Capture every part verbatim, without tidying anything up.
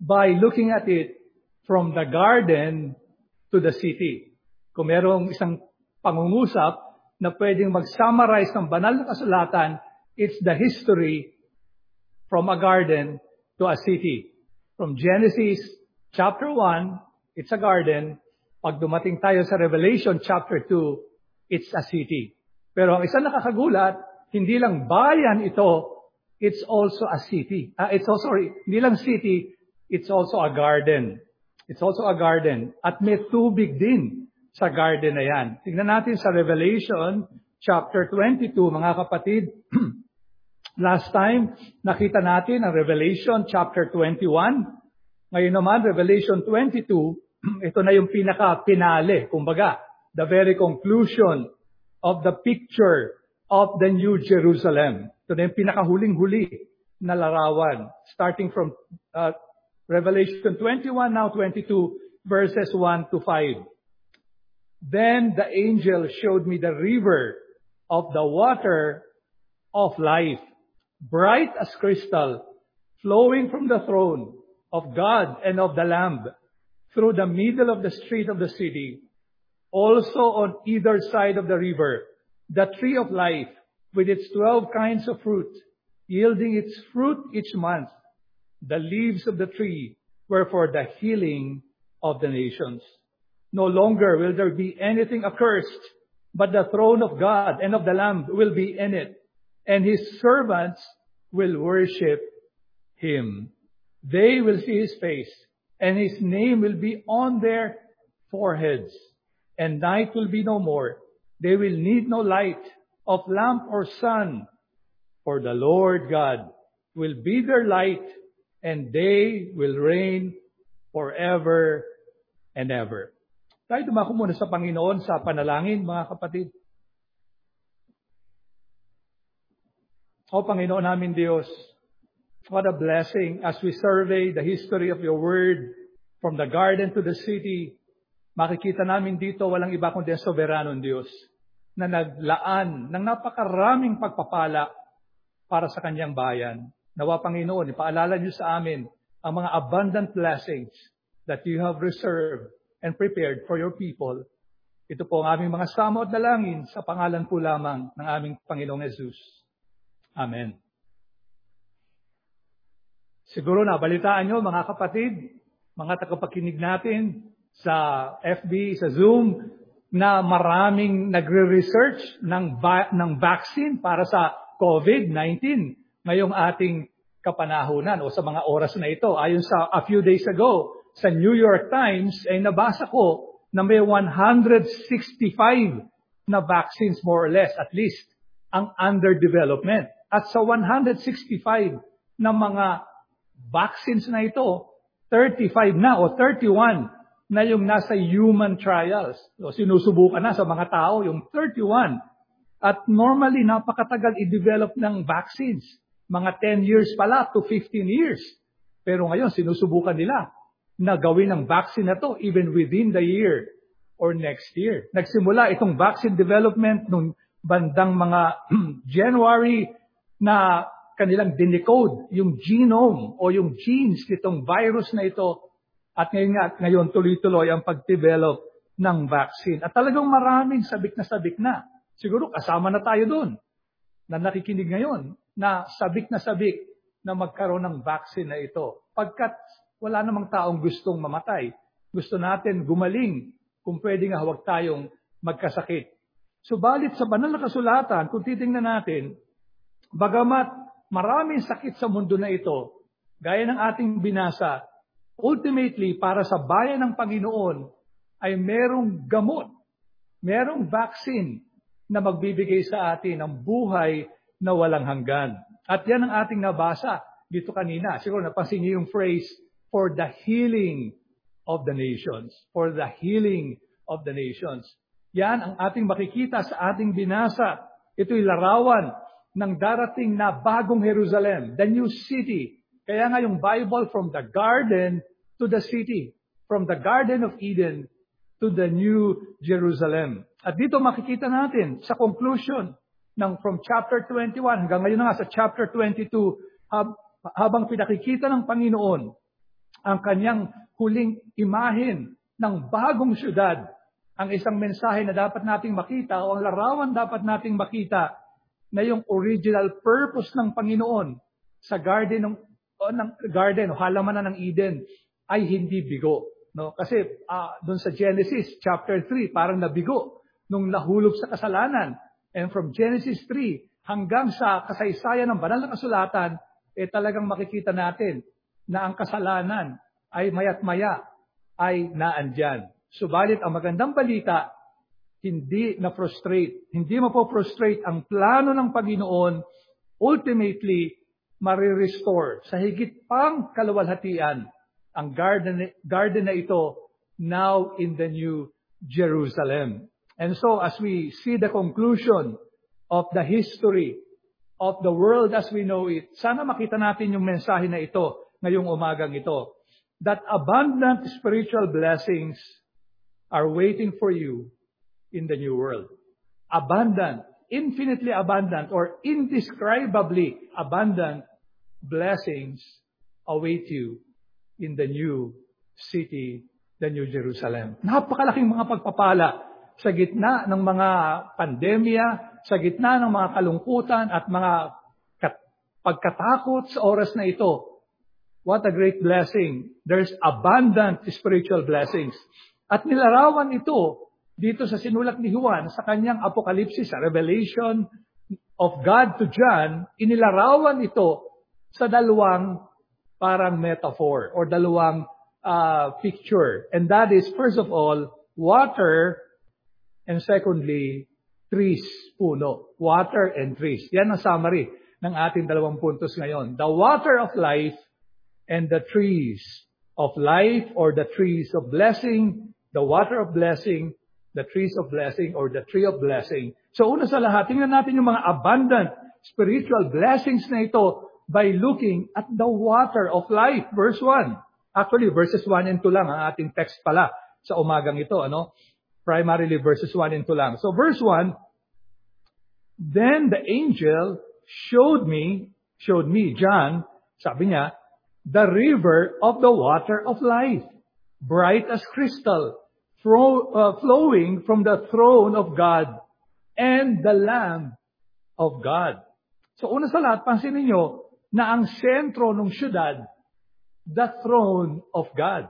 by looking at it from the garden to the city. Kung merong isang pangungusap na pwedeng mag-summarize ng banal na kasulatan, it's the history from a garden to a city. From Genesis chapter one, it's a garden. Pag dumating tayo sa Revelation chapter two, it's a city. Pero ang isang nakakagulat, hindi lang bayan ito, it's also a city. Uh, it's also, sorry, hindi lang city, it's also a garden. It's also a garden. At may tubig din sa garden na yan. Tingnan natin sa Revelation chapter twenty-two, mga kapatid. Last time, nakita natin ang Revelation chapter twenty-one. Ngayon naman, Revelation twenty-two, ito na yung pinaka-pinale, kumbaga, the very conclusion of the picture of the New Jerusalem. Ito na yung pinakahuling-huli na larawan. Starting from uh, Revelation twenty-one, now twenty-two, verses one to five. Then the angel showed me the river of the water of life, bright as crystal, flowing from the throne of God and of the Lamb, through the middle of the street of the city. Also on either side of the river, the tree of life, with its twelve kinds of fruit, yielding its fruit each month. The leaves of the tree were for the healing of the nations. No longer will there be anything accursed, but the throne of God and of the Lamb will be in it, and His servants will worship Him. They will see His face, and His name will be on their foreheads, and night will be no more. They will need no light of lamp or sun, for the Lord God will be their light, and they will reign forever and ever. Tayo dumako muna sa Panginoon sa panalangin, mga kapatid. O Panginoon namin Diyos, what a blessing as we survey the history of your word from the garden to the city. Makikita namin dito walang iba kundi ang soberanong Diyos na naglaan ng napakaraming pagpapala para sa kanyang bayan. Nawa Panginoon, ipaalala niyo sa amin ang mga abundant blessings that you have reserved and prepared for your people. Ito po ang aming mga samo at dalangin sa pangalan po lamang ng aming Panginoong Jesus. Amen. Siguro nabalitaan nyo, mga kapatid, mga tagapakinig natin sa F B, sa Zoom, na maraming nagre-research ng, ba- ng vaccine para sa COVID nineteen ngayong ating kapanahunan o sa mga oras na ito. Ayon sa a few days ago, sa New York Times, ay nabasa ko na may one hundred sixty-five na vaccines more or less, at least, ang under development. At sa one hundred sixty-five na mga vaccines na ito, thirty-five na o thirty-one na yung nasa human trials. So, sinusubukan na sa mga tao yung thirty-one. At normally, napakatagal i-develop ng vaccines. Mga ten years pala to fifteen years. Pero ngayon, sinusubukan nila na gawin ang vaccine na to even within the year or next year. Nagsimula itong vaccine development nung bandang mga January na kanilang dinecode yung genome o yung genes nitong virus na ito. At ngayon nga, ngayon tuloy-tuloy ang pag-develop ng vaccine. At talagang maraming sabik na sabik na. Siguro kasama na tayo doon na nakikinig ngayon na sabik na sabik na magkaroon ng vaccine na ito. Pagkat wala namang taong gustong mamatay. Gusto natin gumaling kung pwede nga huwag tayong magkasakit. Subalit sa banal na kasulatan, kung titingnan natin, bagamat maraming sakit sa mundo na ito, gaya ng ating binasa, ultimately, para sa bayan ng Panginoon, ay merong gamot, merong vaccine na magbibigay sa atin ng buhay na walang hanggan. At yan ang ating nabasa dito kanina. Siguro napansin niyo yung phrase, for the healing of the nations. For the healing of the nations. Yan ang ating makikita sa ating binasa. Ito'y larawan ng darating na bagong Jerusalem, the new city. Kaya nga yung Bible, from the garden to the city. From the Garden of Eden to the new Jerusalem. At dito makikita natin sa conclusion ng from chapter twenty-one hanggang ngayon na nga sa chapter twenty-two, hab- habang pinakikita ng Panginoon ang kanyang huling imahen ng bagong syudad. Ang isang mensahe na dapat nating makita o ang larawan dapat nating makita na yung original purpose ng Panginoon sa garden ng, o ng garden o halamanan ng Eden ay hindi bigo. No? Kasi uh, doon sa Genesis chapter three, parang nabigo nung nahulog sa kasalanan. And from Genesis three hanggang sa kasaysayan ng banal na kasulatan, eh talagang makikita natin na ang kasalanan ay maya't maya ay naandyan. Subalit ang magandang balita, hindi na-frustrate, hindi mapo-frustrate ang plano ng Panginoon, ultimately, marirestore sa higit pang kaluwalhatian ang garden, garden na ito now in the New Jerusalem. And so as we see the conclusion of the history of the world as we know it, sana makita natin yung mensahe na ito ngayong umagang ito, that abundant spiritual blessings are waiting for you in the new world. Abundant, infinitely abundant, or indescribably abundant blessings await you in the new city, the New Jerusalem. Napakalaking mga pagpapala sa gitna ng mga pandemya, sa gitna ng mga kalungkutan at mga pagkatakot sa oras na ito. What a great blessing. There's abundant spiritual blessings. At nilarawan ito dito sa sinulat ni Juan sa kanyang Apokalipsis, sa Revelation of God to John, inilarawan ito sa dalawang parang metaphor or dalawang uh, picture. And that is, first of all, water, and secondly, trees, puno. Water and trees. Yan ang summary ng ating dalawang puntos ngayon. The water of life and the trees of life or the trees of blessing, the water of blessing, the trees of blessing or the tree of blessing. So una sa lahat, tingnan natin yung mga abundant spiritual blessings na ito by looking at the water of life. Verse one. Actually, verses one and two lang ang ating text pala sa umagang ito. Ano? Primarily verses one and two lang. So verse one, then the angel showed me, showed me, John, sabi niya, the river of the water of life, bright as crystal, flow, uh, flowing from the throne of God and the Lamb of God. So una sa lahat, pansinin niyo na ang sentro ng syudad, the throne of God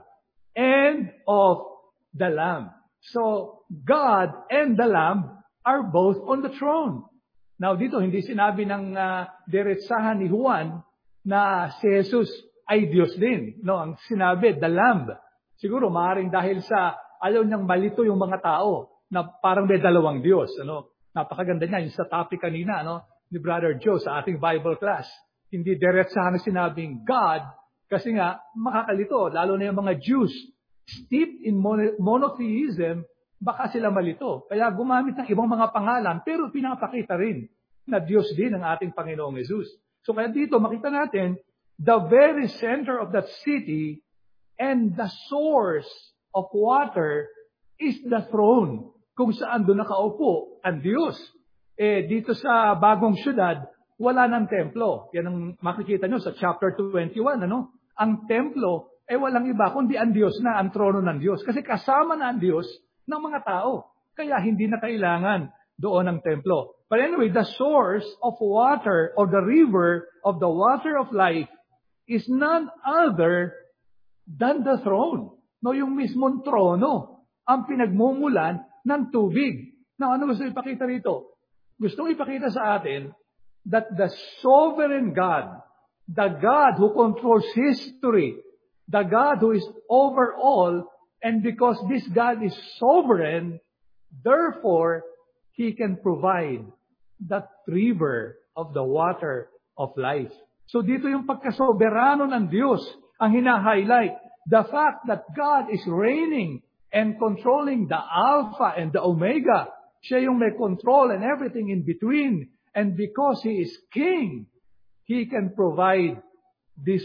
and of the Lamb. So God and the Lamb are both on the throne. Now dito, hindi sinabi ng uh, diretsahan ni Juan na si Jesus ay Diyos din. No, ang sinabi, the Lamb. Siguro maaaring dahil sa ayaw niyang malito yung mga tao na parang may dalawang Diyos. Ano? Napakaganda niya yung sa topic kanina, no, ni Brother Joe sa ating Bible class. Hindi diretsahan na sinabing God kasi nga makakalito, lalo na yung mga Jews steeped in monotheism, baka sila malito. Kaya gumamit ng ibang mga pangalan, pero pinapakita rin na Diyos din ang ating Panginoong Jesus. So kaya dito makita natin, the very center of that city and the source of water is the throne, kung saan doon nakaupo ang Diyos. Eh, dito sa bagong syudad, wala ng templo. Yan ang makikita nyo sa chapter twenty-one. Ano? Ang templo, eh walang iba, kundi ang Diyos na, ang trono ng Diyos. Kasi kasama na ang Diyos ng mga tao. Kaya hindi na kailangan doon ang templo. But anyway, the source of water, or the river of the water of life, is none other than the throne. No, yung mismong trono, ang pinagmumulan ng tubig. Now, ano gusto ipakita rito? Gustong ipakita sa atin that the sovereign God, the God who controls history, the God who is over all, and because this God is sovereign, therefore, He can provide that river of the water of life. So dito yung pagkasoberano ng Diyos ang hina-highlight. The fact that God is reigning and controlling the Alpha and the Omega. Siya yung may control and everything in between. And because He is King, He can provide this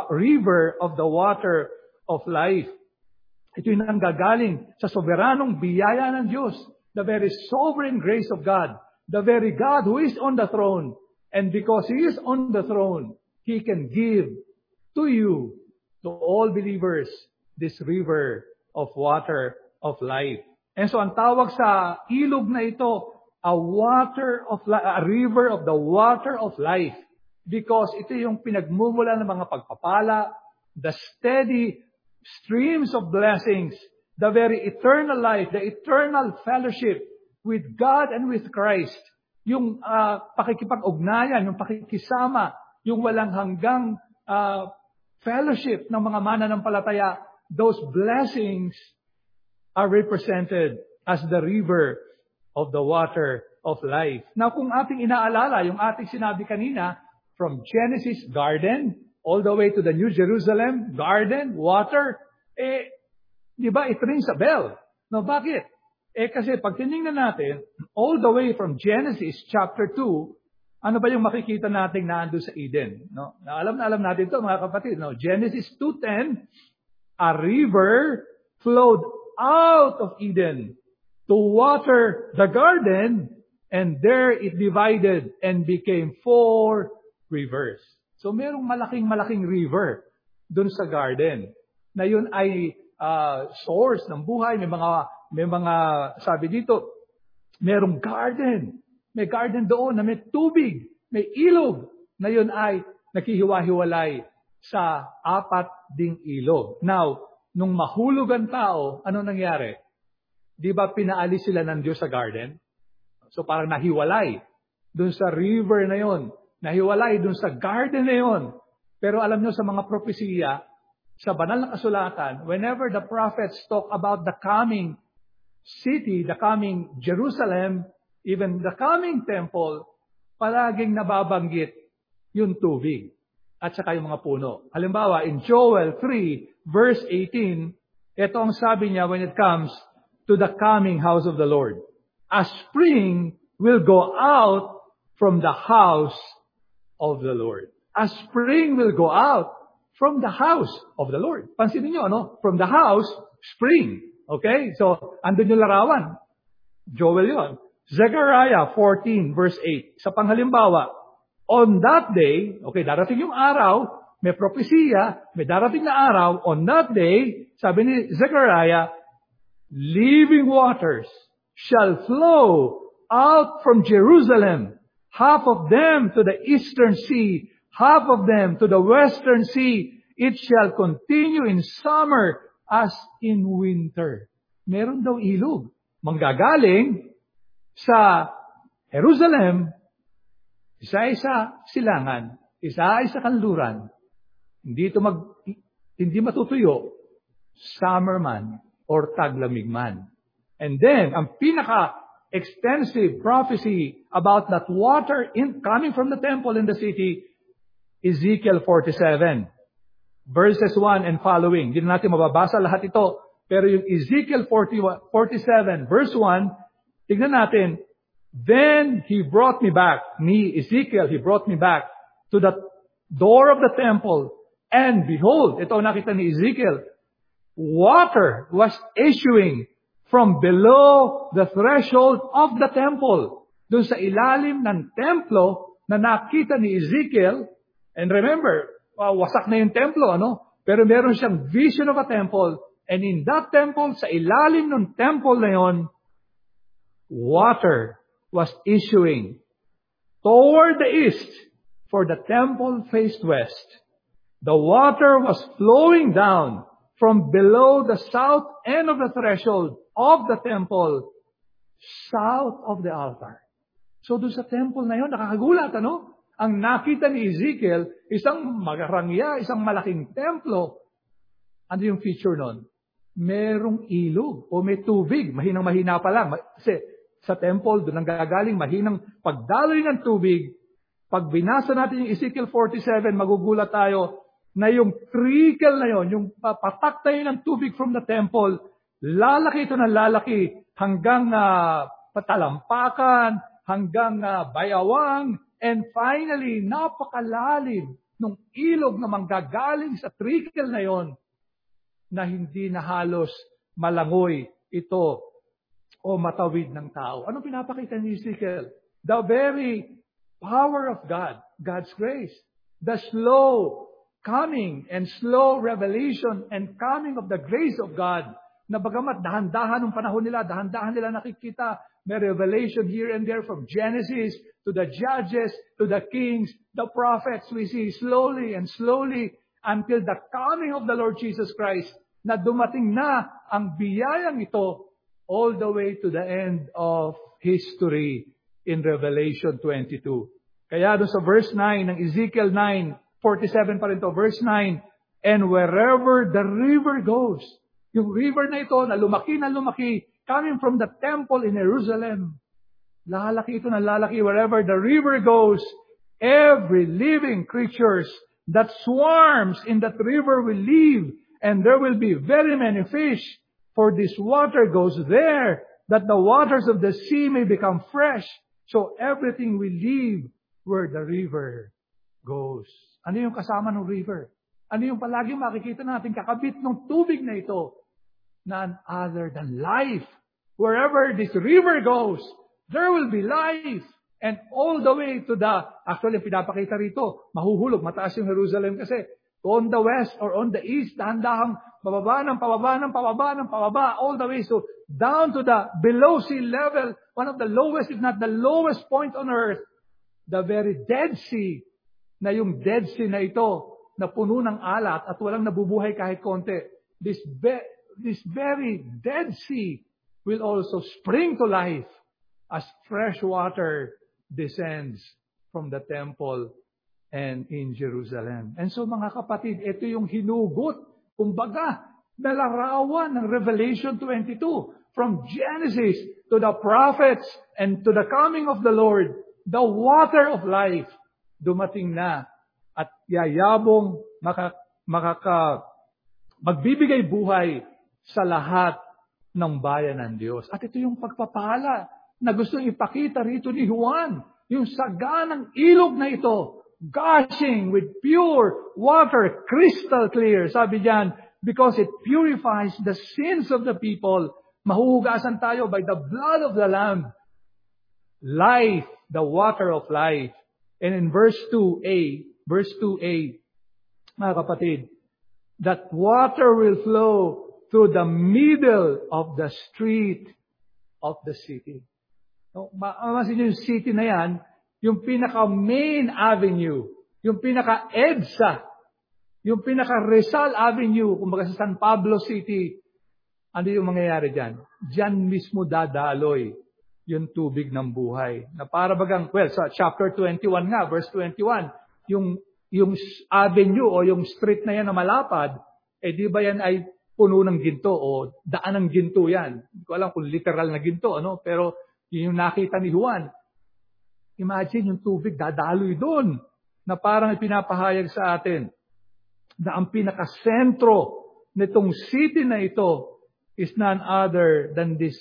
river of the water of life. Ito yung nanggagaling sa soberanong biyaya ng Diyos. The very sovereign grace of God. The very God who is on the throne. And because He is on the throne, He can give to you to all believers this river of water of life. And so ang tawag sa ilog na ito, a water of li- a river of the water of life, because ito yung pinagmumula ng mga pagpapala, the steady streams of blessings, the very eternal life, the eternal fellowship with God and with Christ, yung uh, pakikipag-ugnayan, yung pakikisama, yung walang hanggang uh, fellowship ng mga mananampalataya, those blessings are represented as the river of the water of life. Now, kung ating inaalala, yung ating sinabi kanina, from Genesis, garden, all the way to the New Jerusalem, garden, water, eh, di ba, it rings a bell. No, bakit? Eh, kasi pag tinignan natin, all the way from Genesis chapter two, ano ba yung makikita natin na ando sa Eden? No? Na alam na alam natin ito, mga kapatid. No? Genesis two ten, a river flowed out of Eden to water the garden, and there it divided and became four rivers. So merong malaking-malaking river dun sa garden, na yun ay uh, source ng buhay. May mga, may mga, sabi dito, merong garden. May garden doon na may tubig, may ilog, na yun ay nakihiwa-hiwalay sa apat ding ilog. Now, nung mahulog ang tao, ano nangyari? Di ba pinaalis sila ng Diyos sa garden? So parang nahiwalay dun sa river na yon, nahiwalay dun sa garden na yon. Pero alam nyo sa mga propesiya, sa banal na kasulatan, whenever the prophets talk about the coming city, the coming Jerusalem, even the coming temple, palaging nababanggit yung tubig at saka yung mga puno. Halimbawa, in Joel three, verse eighteen, ito ang sabi niya when it comes to the coming house of the Lord. A spring will go out from the house of the Lord. A spring will go out from the house of the Lord. Pansinin nyo, ano? From the house, spring. Okay? So, andun yung larawan. Joel yun. Zechariah fourteen, verse eight. Sa panghalimbawa, on that day, okay, darating yung araw, may propesiya, may darating na araw, on that day, sabi ni Zechariah, living waters shall flow out from Jerusalem, half of them to the eastern sea, half of them to the western sea. It shall continue in summer as in winter. Meron daw ilog. Manggagaling sa Jerusalem, isa-isa silangan, isa-isa kanluran. Hindi ito mag, hindi matutuyo, summer man or taglamig man. And then, ang pinaka-extensive prophecy about that water in, coming from the temple in the city, Ezekiel forty-seven, verses one and following. Hindi na natin mababasa lahat ito. Pero yung Ezekiel forty-seven, verse one, tignan natin, then he brought me back, me, Ezekiel, he brought me back to the door of the temple, and behold, ito nakita ni Ezekiel, water was issuing from below the threshold of the temple. Doon sa ilalim ng templo na nakita ni Ezekiel, and remember, uh, wasak na yung templo, ano? Pero meron siyang vision of a temple, and in that temple, sa ilalim ng temple na yon, water was issuing toward the east, for the temple faced west. The water was flowing down from below the south end of the threshold of the temple, south of the altar. So doon sa temple na yun, nakakagulat, ano? Ang nakita ni Ezekiel, isang magarangya, isang malaking templo. Ano yung feature nun? Merong ilog o may tubig. Mahinang-mahina pa lang. Kasi sa temple, doon ang gagaling, mahinang pagdaloy ng tubig. Pag binasa natin yung Ezekiel forty-seven, magugulat tayo na yung trickle na yon, yung patak tayo ng tubig from the temple, lalaki ito ng lalaki hanggang uh, patalampakan, hanggang uh, bayawang, and finally, napakalalim ng ilog na manggagaling sa trickle na yon na hindi na halos malangoy ito o matawid ng tao. Ano pinapakita ni Ezekiel? The very power of God, God's grace. The slow coming and slow revelation and coming of the grace of God, na bagamat dahan-dahan ng panahon nila, dahan-dahan nila nakikita, may revelation here and there from Genesis to the Judges, to the Kings, the Prophets, we see slowly and slowly until the coming of the Lord Jesus Christ, na dumating na ang biyayang ito all the way to the end of history in Revelation twenty-two. Kaya doon sa verse nine ng Ezekiel nine, forty-seven pa rin to, verse nine, and wherever the river goes, yung river na ito na lumaki na lumaki, coming from the temple in Jerusalem, lalaki ito na lalaki, wherever the river goes, every living creatures that swarms in that river will live, and there will be very many fish, for this water goes there, that the waters of the sea may become fresh, so everything will live where the river goes. Ano yung kasama ng river? Ano yung palagi makikita natin kakabit ng tubig na ito? None other than life. Wherever this river goes, there will be life. And all the way to the, actually pinapakita rito, mahuhulog, mataas yung Jerusalem kasi, on the west or on the east, dahan-dahang pababa ng pababa ng pababa ng pababa, all the way so down to the below sea level, one of the lowest, if not the lowest point on earth, the very Dead Sea, na yung Dead Sea na ito, na puno ng alat at walang nabubuhay kahit konti. This, be, this very Dead Sea will also spring to life as fresh water descends from the temple and in Jerusalem. And so mga kapatid, ito yung hinugot, kumbaga, na larawan ng Revelation twenty-two. From Genesis to the prophets and to the coming of the Lord, the water of life, dumating na at yayabong maka, makaka, magbibigay buhay sa lahat ng bayan ng Diyos. At ito yung pagpapala na gustong ipakita rito ni Juan, yung saganang ilog na ito, gushing with pure water, crystal clear. Sabi diyan, because it purifies the sins of the people, mahuhugasan tayo by the blood of the Lamb. Life, the water of life. And in verse two a, verse two a, mga kapatid, that water will flow through the middle of the street of the city. No, masin yung city na yan, yung pinaka-main avenue, yung pinaka-EDSA, yung pinaka-Rizal Avenue, kumbaga sa San Pablo City, ano yung mangyayari dyan? Diyan mismo dadaloy yung tubig ng buhay. Na para bagang, well, sa chapter twenty-one nga, verse twenty-one, yung, yung avenue o yung street na yan na malapad, eh di ba yan ay puno ng ginto o daan ng ginto yan? Hindi ko alam kung literal na ginto, ano? Pero yun yung nakita ni Juan. Imagine yung tubig dadaloy doon na parang ipinapahayag sa atin na ang pinakasentro nitong city na ito is none other than this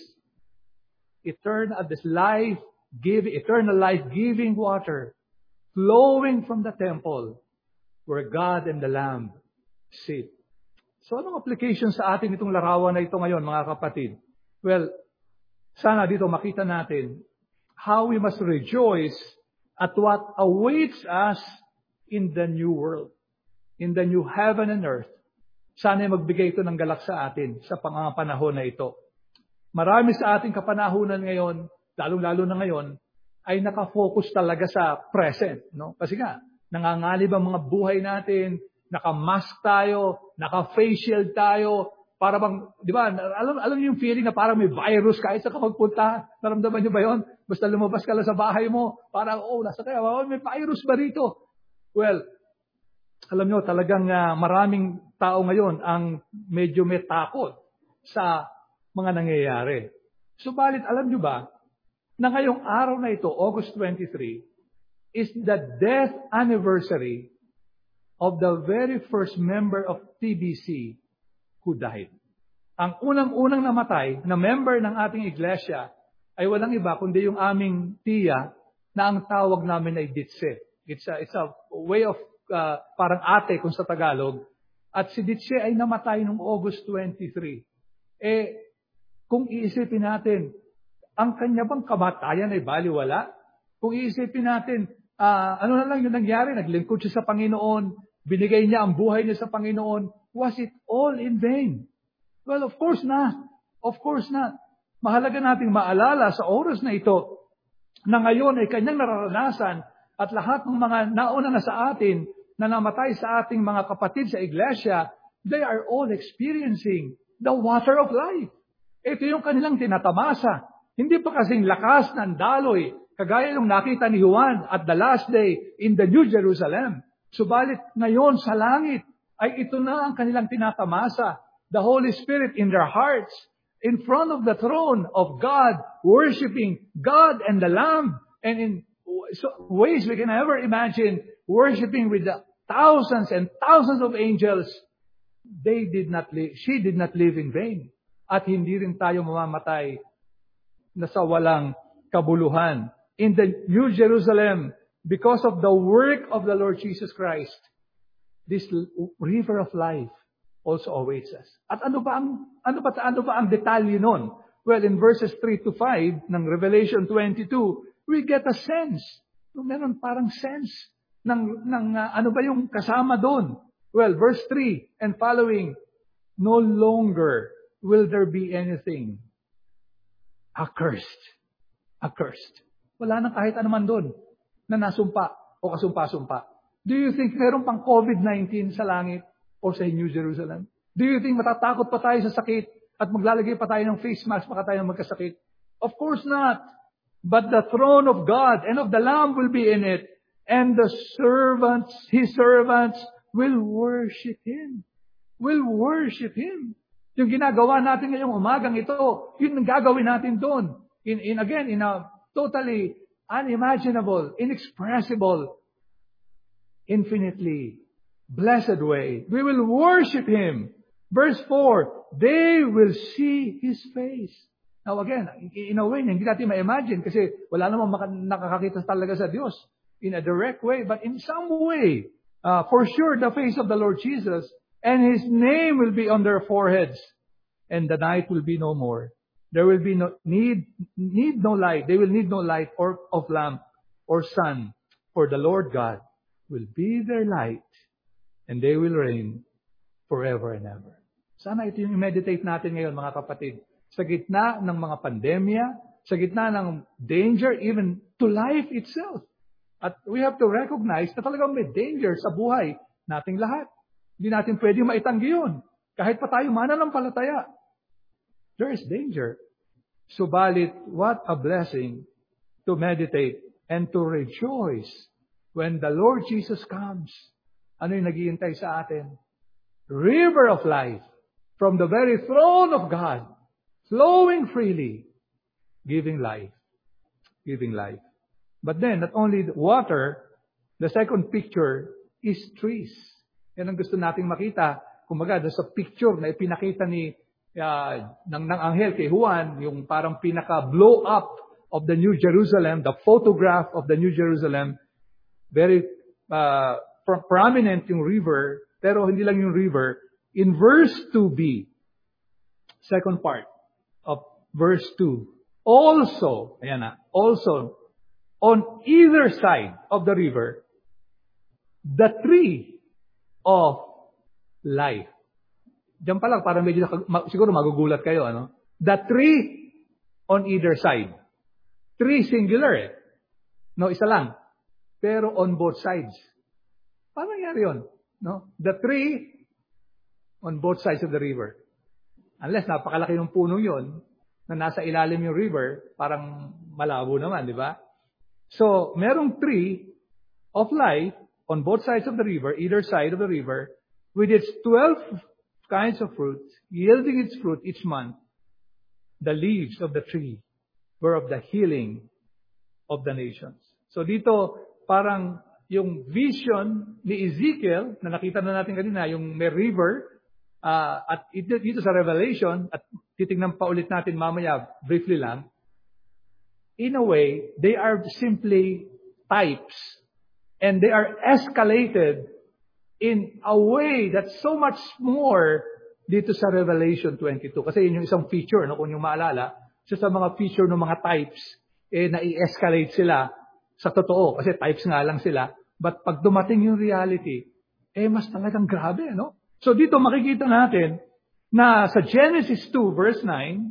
eternal, this life giving, eternal life giving water flowing from the temple where God and the Lamb sit. So anong application sa atin itong larawan na ito ngayon, mga kapatid? Well, sana dito makita natin how we must rejoice at what awaits us in the new world, in the new heaven and earth. Sana magbigay ito ng galak sa atin sa pangangapanahon na ito. Marami sa ating kapanahunan ngayon, lalong-lalo na ngayon, ay nakafocus talaga sa present. No? Kasi nga, nangangalib ang mga buhay natin, naka-mask tayo, naka-face shield tayo, para bang, di ba, alam, alam niyo yung feeling na parang may virus kahit sa kapagpunta, naramdaman niyo ba yun? Basta lumabas ka lang sa bahay mo, parang, oh, nasa kaya, oh, may virus ba rito? Well, alam niyo, talagang uh, maraming tao ngayon ang medyo may takot sa mga nangyayari. Subalit, alam niyo ba, na ngayong araw na ito, August twenty-three, is the death anniversary of the very first member of T B C who died. Ang unang-unang namatay na member ng ating iglesia ay walang iba kundi yung aming tiya na ang tawag namin ay Ditse. It's a, it's a way of uh, parang ate kung sa Tagalog. At si Ditse ay namatay noong August twenty-three. Eh, kung iisipin natin, ang kanya bang kamatayan ay baliwala? Kung iisipin natin, uh, ano na lang yung nangyari, naglingkod siya sa Panginoon, binigay niya ang buhay niya sa Panginoon, was it all in vain? Well, of course not. Of course not. Mahalaga nating maalala sa oras na ito na ngayon ay kanyang nararanasan at lahat ng mga nauna na sa atin na namatay sa ating mga kapatid sa iglesia, they are all experiencing the water of life. Ito yung kanilang tinatamasa. Hindi pa kasing lakas ng daloy, kagaya yung nakita ni Juan at the last day in the New Jerusalem. Subalit ngayon sa langit ay ito na ang kanilang tinatamasa. The Holy Spirit in their hearts, in front of the throne of God, worshiping God and the Lamb, and in ways we can never imagine, worshiping with the thousands and thousands of angels. They did not live, she did not live in vain. At hindi rin tayo mamamatay na sa walang kabuluhan. In the New Jerusalem, because of the work of the Lord Jesus Christ, this river of life also awaits us. At ano ba ang ano ba ano ba ang detalye nun? Well, in verses three to five ng Revelation twenty-two, we get a sense. Meron parang sense ng ng uh, ano ba yung kasama doon? Well, verse three and following, no longer will there be anything accursed. Accursed. Wala nang kahit anuman doon na nasumpa o kasumpa-sumpa. Do you think meron pang COVID nineteen sa langit o sa New Jerusalem? Do you think matatakot pa tayo sa sakit at maglalagay pa tayo ng face mask baka tayo magkasakit? Of course not. But the throne of God and of the Lamb will be in it, and the servants, His servants, will worship Him. Will worship Him. Yung ginagawa natin ngayong umagang ito, yun ang gagawin natin doon. In, in again, in a totally unimaginable, inexpressible, infinitely blessed way. We will worship Him. Verse four, they will see His face. Now again, in a way, hindi natin ma-imagine kasi wala namang maka- nakakakita talaga sa Diyos in a direct way, but in some way, uh, for sure, the face of the Lord Jesus, and His name will be on their foreheads, and the night will be no more. There will be no need, need no light. They will need no light or of lamp or sun, for the Lord God will be their light, and they will reign forever and ever. Sana ito yung i-meditate natin ngayon, mga kapatid. Sa gitna ng mga pandemya, sa gitna ng danger, even to life itself. At we have to recognize na talagang may danger sa buhay nating lahat. Hindi natin pwedeng maitanggi yun. Kahit pa tayo mananampalataya. There is danger. Subalit, what a blessing to meditate and to rejoice when the Lord Jesus comes. Ano yung naghihintay sa atin? River of life from the very throne of God, flowing freely, giving life. Giving life. But then, not only the water, the second picture is trees. Yan ang gusto nating makita. Kumbaga, sa picture na ipinakita ni uh, ng, ng anghel kay Juan, yung parang pinaka-blow up of the New Jerusalem, the photograph of the New Jerusalem, very uh, pro- prominent yung river, pero hindi lang yung river. In verse two b, second part of verse two, also, ayan na, also, on either side of the river, the tree of life. Diyan pa lang, parang medyo, siguro magugulat kayo, ano? The tree on either side. Tree singular eh. No, isa lang. Pero on both sides. Paano nangyari yun? No? The tree on both sides of the river. Unless napakalaki ng puno yun, na nasa ilalim yung river, parang malabo naman, di ba? So, merong tree of life on both sides of the river, either side of the river, with its twelve kinds of fruit, yielding its fruit each month. The leaves of the tree were of the healing of the nations. So dito, parang yung vision ni Ezekiel, na nakita na natin kanina, yung may river, uh, at ito, dito sa Revelation, at titignan pa ulit natin mamaya, briefly lang, in a way, they are simply types. And they are escalated in a way that's so much more dito sa Revelation twenty-two. Kasi yun yung isang feature, no? Kung yung maalala, isa sa mga feature ng mga types, eh, na-i-escalate sila sa totoo. Kasi types nga lang sila. But pag dumating yung reality, eh mas talagang grabe, no? So dito makikita natin na sa Genesis two verse nine,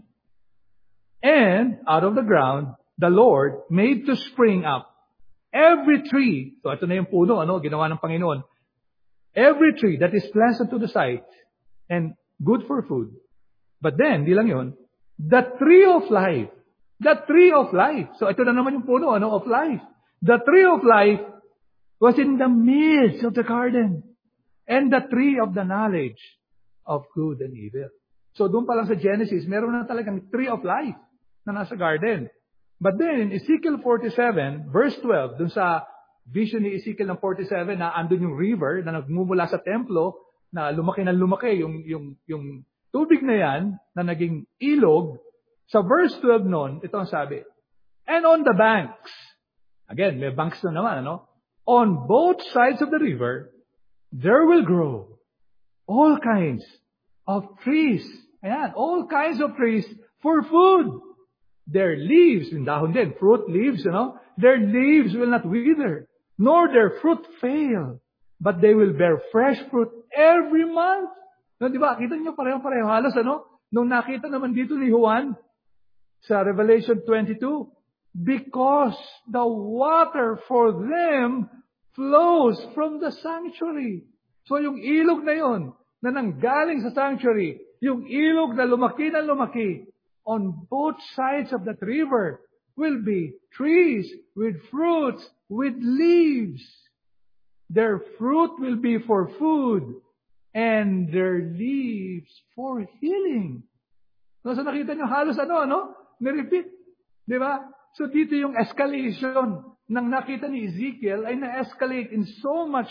and out of the ground, the Lord made to spring up every tree. So ito na yung puno, ano, ginawa ng Panginoon. Every tree that is pleasant to the sight and good for food. But then, di lang yun, the tree of life. The tree of life. So ito na naman yung puno, ano, of life. The tree of life was in the midst of the garden. And the tree of the knowledge of good and evil. So doon pa lang sa Genesis, meron na talagang tree of life na nasa garden. But then, in Ezekiel forty-seven, verse twelve, dun sa vision ni Ezekiel ng forty-seven, na andun yung river na nagmumula sa templo, na lumaki na lumaki, yung, yung, yung tubig na yan, na naging ilog, sa verse twelve nun, ito ang sabi, and on the banks, again, may banks na naman, ano? On both sides of the river, there will grow all kinds of trees. Ayan, all kinds of trees for food. Their leaves, yung dahon din, fruit leaves, you know, their leaves will not wither, nor their fruit fail, but they will bear fresh fruit every month. No, di ba? Kita niyo pareho-pareho halos, ano? Nung nakita naman dito ni Juan sa Revelation twenty-two, because the water for them flows from the sanctuary. So yung ilog na yon na nanggaling sa sanctuary, yung ilog na lumaki na lumaki, on both sides of that river will be trees with fruits, with leaves. Their fruit will be for food, and their leaves for healing. So, so nakita nyo, halos ano, ano? Nirepeat. Di ba? So dito yung escalation ng nakita ni Ezekiel ay na-escalate in so much,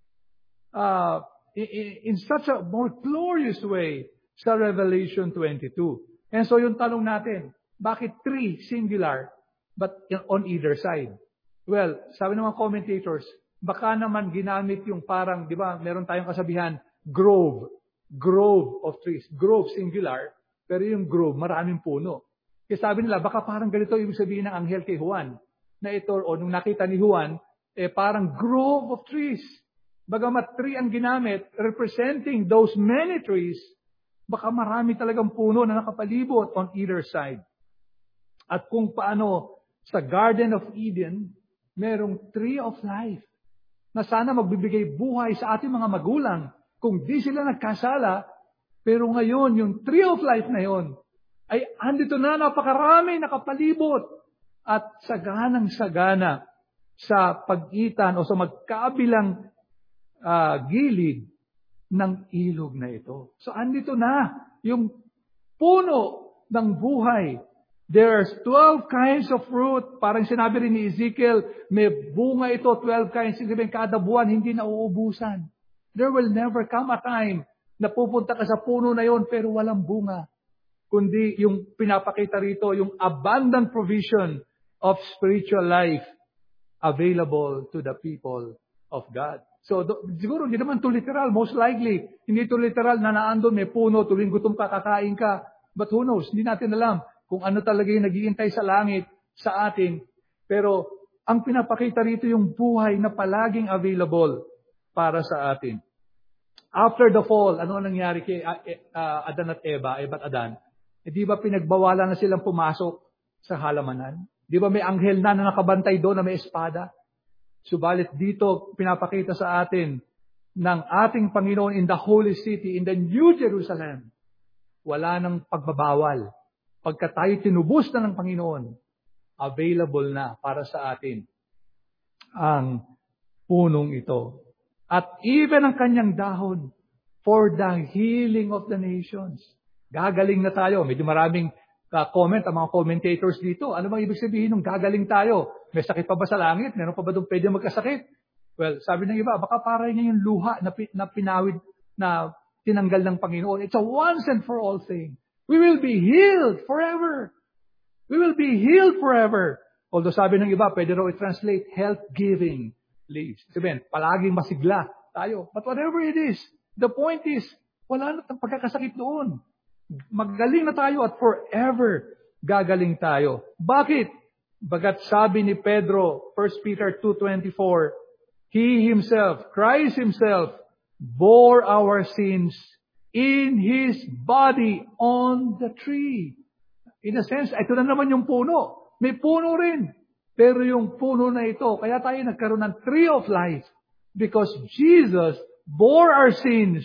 uh, in, in such a more glorious way sa Revelation twenty-two. And so yung tanong natin, bakit three singular but on either side? Well, sabi ng mga commentators, baka naman ginamit yung parang, di ba, meron tayong kasabihan, grove. Grove of trees. Grove singular, pero yung grove, maraming puno. Kasi sabi nila, baka parang ganito ibig sabihin ng anghel kay Juan. Na ito, o nung nakita ni Juan, eh parang grove of trees. Bagamat tree ang ginamit, representing those many trees, baka marami talagang puno na nakapalibot on either side. At kung paano sa Garden of Eden, merong tree of life na sana magbibigay buhay sa ating mga magulang kung di sila nagkasala. Pero ngayon, yung tree of life na yon ay andito na napakarami nakapalibot at saganang-sagana sa pagitan o sa magkabilang uh, gilid ng ilog na ito. So, andito na yung puno ng buhay. There's twelve kinds of fruit. Parang sinabi rin ni Ezekiel, may bunga ito, twelve kinds. Sabihin, kada buwan, hindi na uubusan. There will never come a time na pupunta ka sa puno na yon pero walang bunga. Kundi yung pinapakita rito, yung abundant provision of spiritual life available to the people of God. So, do, siguro hindi naman to literal, most likely. Hindi to literal na naandun, may puno, tuwing gutom ka, kakain ka. But who knows? Hindi natin alam kung ano talaga yung nag-iintay sa langit sa atin. Pero, ang pinapakita rito yung buhay na palaging available para sa atin. After the fall, ano nangyari kay uh, Adan at Eva, Eva at Adan? Eh, di ba pinagbawalan na silang pumasok sa halamanan? Di ba may anghel na na nakabantay doon na may espada? Subalit dito, pinapakita sa atin ng ating Panginoon in the Holy City, in the New Jerusalem, wala nang pagbabawal. Pagka tayo tinubos na ng Panginoon, available na para sa atin ang punong ito. At even ang kanyang dahon for the healing of the nations. Gagaling na tayo. Medyo maraming uh, comment ang mga commentators dito. Ano bang ibig sabihin ng gagaling tayo? May sakit pa ba sa langit? Meron pa ba doon pwede magkasakit? Well, sabi ng iba, baka parang yung luha na, na pinawid na tinanggal ng Panginoon. It's a once and for all thing. We will be healed forever. We will be healed forever. Although sabi ng iba, pwede raw i-translate health-giving leaves. Sabihin, palaging masigla tayo. But whatever it is, the point is, wala na pagkakasakit doon. Magaling na tayo at forever gagaling tayo. Bakit? Bagat sabi ni Pedro, First Peter two twenty-four, He Himself, Christ Himself, bore our sins in His body on the tree. In a sense, ito na naman yung puno. May puno rin. Pero yung puno na ito, kaya tayo nagkaroon ng tree of life. Because Jesus bore our sins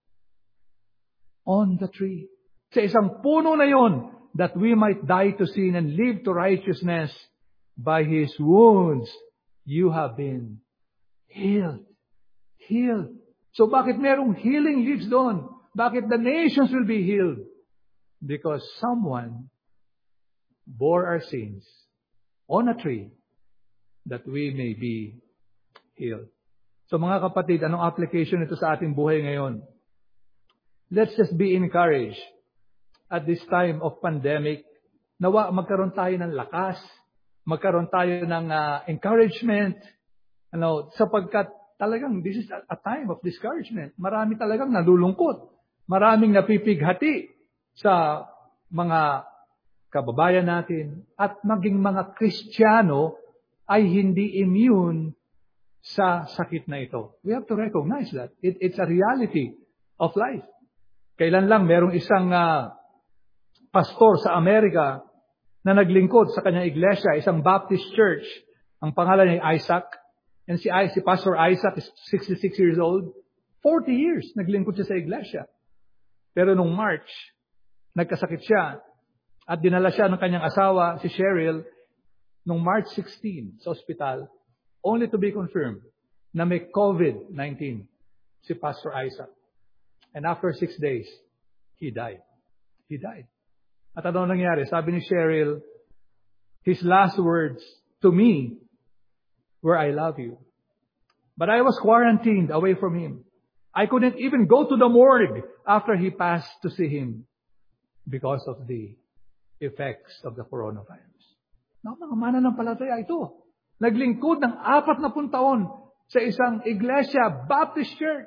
on the tree. Sa isang puno na yon, that we might die to sin and live to righteousness. By His wounds, you have been healed. Healed. So bakit merong healing leaves doon? Bakit the nations will be healed? Because someone bore our sins on a tree that we may be healed. So mga kapatid, anong application ito sa ating buhay ngayon? Let's just be encouraged at this time of pandemic. Nawa magkaroon tayo ng lakas, magkaroon tayo ng uh, encouragement, ano, sapagkat talagang this is a time of discouragement. Marami talagang nalulungkot. Maraming napipighati sa mga kababayan natin at maging mga Kristiyano ay hindi immune sa sakit na ito. We have to recognize that. It, it's a reality of life. Kailan lang merong isang uh, pastor sa Amerika na naglingkod sa kanyang iglesia, isang Baptist church. Ang pangalan ay Isaac. And si, si Pastor Isaac is sixty-six years old. forty years naglingkod siya sa iglesia. Pero nung March, nagkasakit siya at dinala siya ng kanyang asawa, si Cheryl, nung March sixteenth sa ospital, only to be confirmed na may COVID nineteen si Pastor Isaac. And after six days, he died. He died. At ano nangyari? Sabi ni Cheryl, his last words to me were, I love you. But I was quarantined away from him. I couldn't even go to the morgue after he passed to see him because of the effects of the coronavirus. Na mga mananampalataya ito. Naglingkod ng apat na pung taon sa isang iglesia, Baptist church.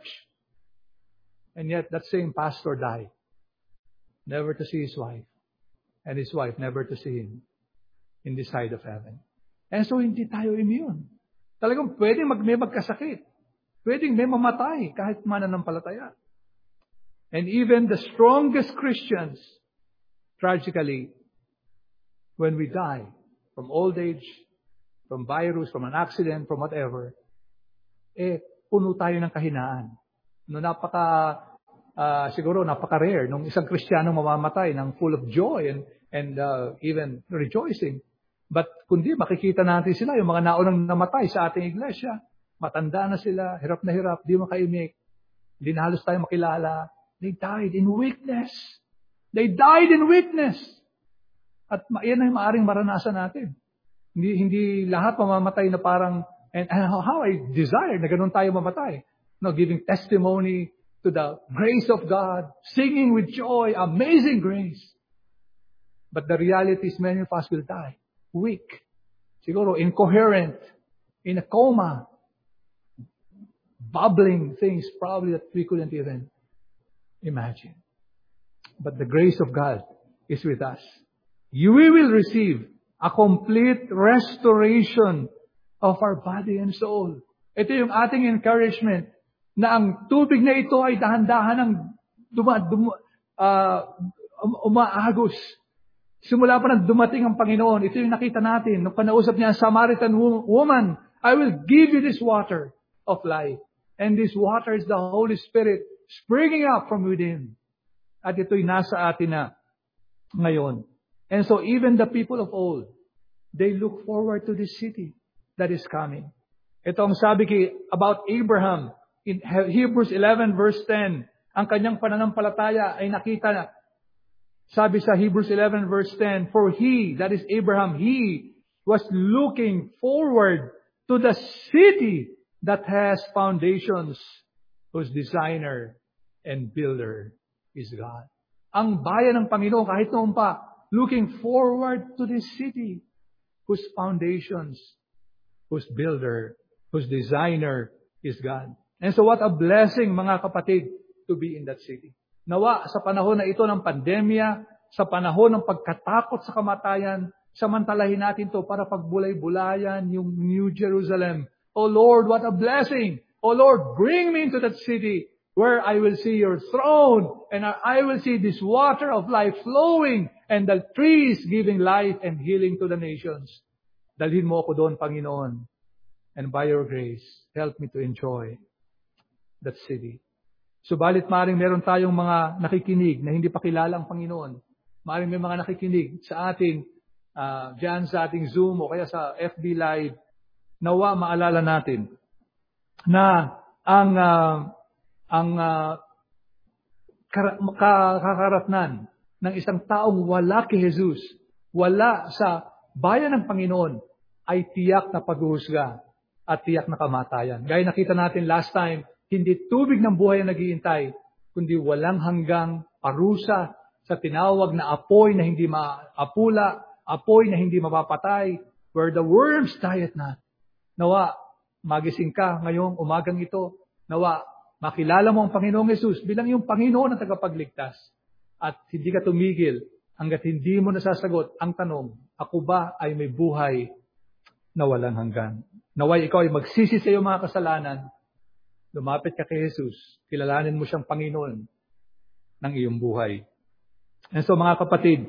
And yet that same pastor died. Never to see his wife. And his wife never to see him in this side of heaven. And so hindi tayo immune. Talagang pwedeng mag, may magkasakit. Pwedeng may mamatay kahit mananampalataya. And even the strongest Christians, tragically, when we die from old age, from virus, from an accident, from whatever, eh, puno tayo ng kahinaan. No, napaka, uh, siguro, napaka-rare nung isang Kristiyano mamamatay ng full of joy and, and uh, even rejoicing. But kundi makikita natin sila, yung mga naunang namatay sa ating iglesia, matanda na sila, hirap na hirap, di makaimik, di na halos tayo makilala. They died in weakness. They died in weakness. At yan ay maaring maranasan natin. Hindi hindi lahat mamamatay na parang, and, and how I desire na ganun tayo mamatay. No, giving testimony to the grace of God, singing with joy, amazing grace. But the reality is many of us will die. Weak. Siguro incoherent. In a coma. Bubbling things probably that we couldn't even imagine. But the grace of God is with us. You will receive a complete restoration of our body and soul. Ito yung ating encouragement na ang tubig na ito ay dahan-dahan ng duma, duma, uh, umaagos. Simula pa nang dumating ang Panginoon, ito yung nakita natin. Nung panausap niya ang Samaritan woman, I will give you this water of life. And this water is the Holy Spirit springing up from within. At ito'y nasa atin na ngayon. And so even the people of old, they look forward to this city that is coming. Ito ang sabi kay, about Abraham in Hebrews eleven verse ten. Ang kanyang pananampalataya ay nakita na. Sabi sa Hebrews eleven verse ten, for he, that is Abraham, he was looking forward to the city that has foundations, whose designer and builder is God. Ang bayan ng Panginoon, kahit noon pa, looking forward to this city, whose foundations, whose builder, whose designer is God. And so what a blessing, mga kapatid, to be in that city. Nawa, sa panahon na ito ng pandemya, sa panahon ng pagkatakot sa kamatayan, samantalahin natin to para pagbulay-bulayan yung New Jerusalem. Oh Lord, what a blessing! Oh Lord, bring me into that city where I will see your throne, and I will see this water of life flowing, and the trees giving life and healing to the nations. Dalhin mo ako doon, Panginoon. And by your grace, help me to enjoy that city. Subalit maring meron tayong mga nakikinig na hindi pa kilala ang Panginoon. Maring may mga nakikinig sa ating, uh, dyan sa ating Zoom o kaya sa F B Live. Nawa maalala natin na ang uh, ang uh, kakaratnan ng isang taong wala kay Jesus, wala sa bayan ng Panginoon, ay tiyak na paghuhusga at tiyak na kamatayan. Gaya nakita natin last time, hindi tubig ng buhay ang naghihintay, kundi walang hanggang parusa sa tinawag na apoy na hindi maapula, apoy na hindi mapapatay, where the worms diet not. Nawa, magising ka ngayong umagang ito. Nawa, makilala mo ang Panginoong Yesus bilang yung Panginoon na tagapagligtas. At hindi ka tumigil hanggat hindi mo nasasagot ang tanong, ako ba ay may buhay na walang hanggan? Naway ikaw ay magsisi sa iyong mga kasalanan, lumapit ka kay Jesus, kilalanin mo siyang Panginoon ng iyong buhay. And so mga kapatid,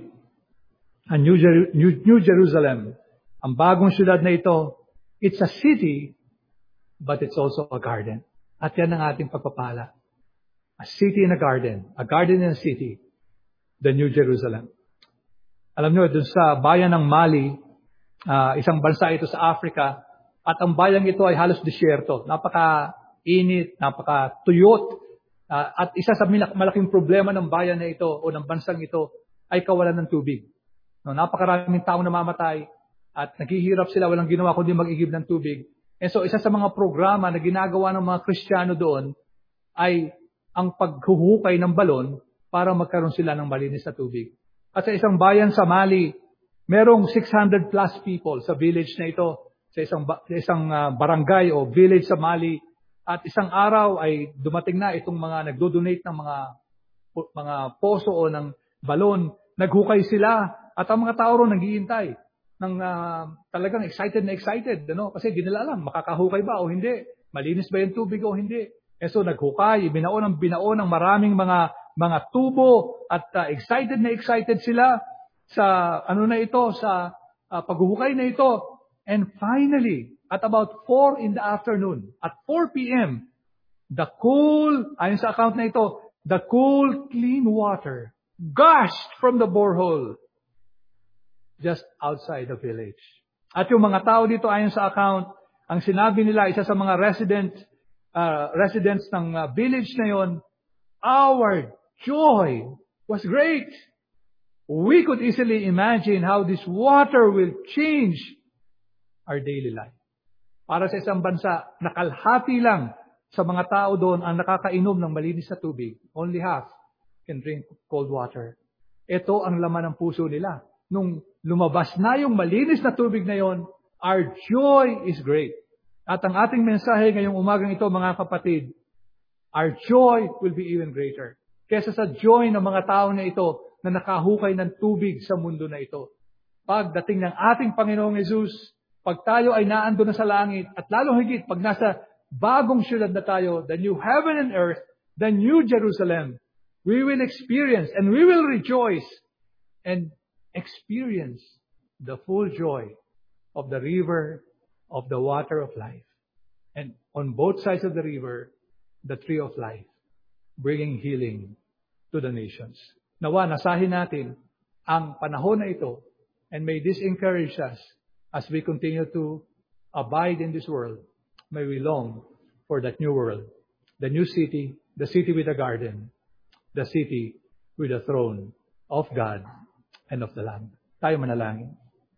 ang New, Jer- New, New Jerusalem, ang bagong syudad na ito, it's a city, but it's also a garden. At yan ang ating pagpapala. A city in a garden. A garden in a city. The New Jerusalem. Alam nyo, dun sa bayan ng Mali, uh, isang bansa ito sa Africa, at ang bayan ito ay halos disyerto. Napaka-init, napaka-tuyot. Uh, at isa sa malaking problema ng bayan na ito o ng bansang ito ay kawalan ng tubig. No, napakaraming taong namamatay at naghihirap sila, walang ginawa kundi mag-igib ng tubig. And so, isa sa mga programa na ginagawa ng mga Kristiyano doon ay ang paghuhukay ng balon para magkaroon sila ng malinis na tubig. At sa isang bayan sa Mali, merong six hundred plus people sa village na ito, sa isang, sa isang uh, barangay o village sa Mali. At isang araw ay dumating na itong mga nagdo-donate ng mga, mga poso o ng balon. Naghukay sila at ang mga tao ron naghihintay. Nang uh, talagang excited na excited, ano? Kasi di nila alam, makakahukay ba o hindi? Malinis ba yung tubig o hindi? Eh so naghukay, binaon ang binaon ng maraming mga mga tubo at uh, excited na excited sila sa ano na ito, sa uh, paghuhukay na ito. And finally, at about four in the afternoon, at four p.m., the cool, ayon sa account na ito, the cool, clean water gushed from the borehole just outside the village. At yung mga tao dito ayon sa account, ang sinabi nila, isa sa mga resident, uh, residents ng uh, village na yon, our joy was great. We could easily imagine how this water will change our daily life. Para sa isang bansa, nakalhati lang sa mga tao doon ang nakakainom ng malinis na tubig. Only half can drink cold water. Ito ang laman ng puso nila. Nung lumabas na yung malinis na tubig na yon, our joy is great. At ang ating mensahe ngayong umagang ito, mga kapatid, our joy will be even greater kesa sa joy ng mga tao na ito na nakahukay ng tubig sa mundo na ito. Pagdating ng ating Panginoong Jesus, pag tayo ay naando na sa langit, at lalo higit pag nasa bagong syudad na tayo, the new heaven and earth, the new Jerusalem, we will experience and we will rejoice and experience the full joy of the river of the water of life. And on both sides of the river, the tree of life, bringing healing to the nations. Nawa, nasahin natin ang panahon na ito, and may this encourage us as we continue to abide in this world. May we long for that new world, the new city, the city with a garden, the city with the throne of God and of the Lamb. Tayo manalangin.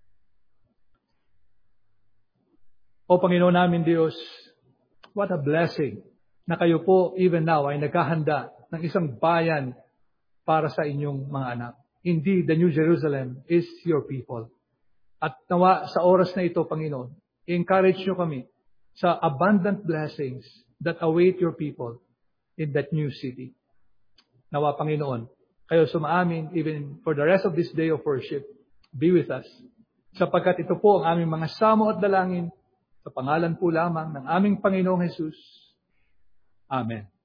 O Panginoon namin Diyos, what a blessing na kayo po even now ay naghahanda ng isang bayan para sa inyong mga anak. Indeed, the New Jerusalem is your people. At nawa sa oras na ito, Panginoon, encourage nyo kami sa abundant blessings that await your people in that new city. Nawa, Panginoon, kayo sumaamin even for the rest of this day of worship. Be with us. Sapagkat ito po ang aming mga samo at dalangin sa pangalan po lamang ng aming Panginoong Jesus. Amen.